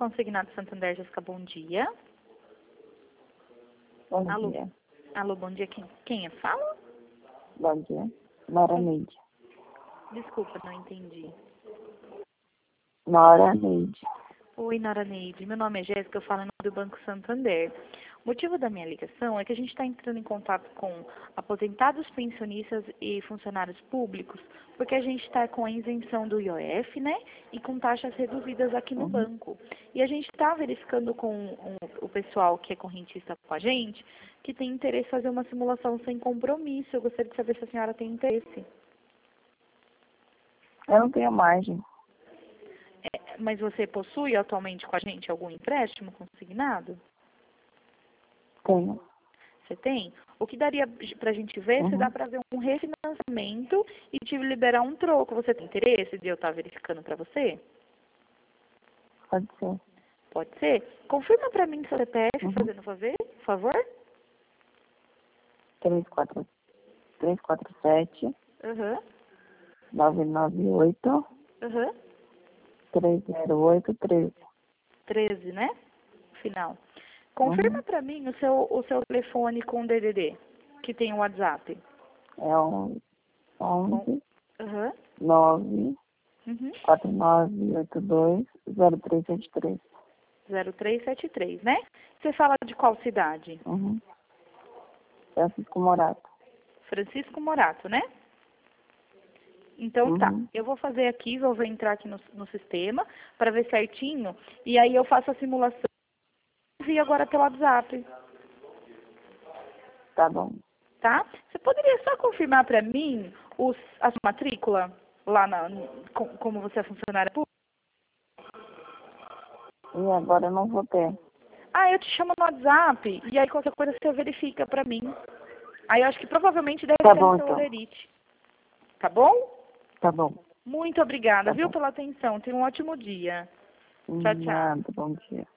Consignado Santander, Jéssica, bom dia. Bom Alô? dia. Alô, bom dia. Quem é? Fala? Bom dia. Nora Neide. Desculpa, não entendi. Nora Neide. Oi, Nora Neide. Meu nome é Jéssica, eu falo em nome do Banco Santander. O motivo da minha ligação é que a gente está entrando em contato com aposentados, pensionistas e funcionários públicos, porque a gente está com a isenção do IOF, né? E com taxas reduzidas aqui no banco. E a gente está verificando com o pessoal que é correntista com a gente, que tem interesse em fazer uma simulação sem compromisso. Eu gostaria de saber se a senhora tem interesse. Eu não tenho margem. Mas você possui atualmente com a gente algum empréstimo consignado? Tenho. Você tem? O que daria para a gente ver se dá para ver um refinanciamento e te liberar um troco. Você tem interesse de eu estar verificando para você? Pode ser. Pode ser? Confirma para mim seu CPF, fazendo favor. 347 Aham. 998 Aham. 308 13. 13, né? Final. Confirma para mim o seu telefone com DDD, que tem o WhatsApp. É 11 Aham. 9 Uhum. 4982 0373. 0373, né? Você fala de qual cidade? Francisco Morato. Francisco Morato, né? Então tá, eu vou fazer aqui, vou entrar aqui no sistema para ver certinho e aí eu faço a simulação e envio agora pelo WhatsApp, Tá bom. tá? Você poderia só confirmar para mim a sua matrícula lá como você é funcionária pública? E agora eu não vou ter. Ah, eu te chamo no WhatsApp e aí qualquer coisa você verifica para mim. Aí eu acho que provavelmente deve Tá ser bom, no seu então. Olerite. Tá bom? Tá bom. Muito obrigada, Tá viu, bom. pela atenção. Tenha um ótimo dia. Tchau, tchau. Nada, bom dia.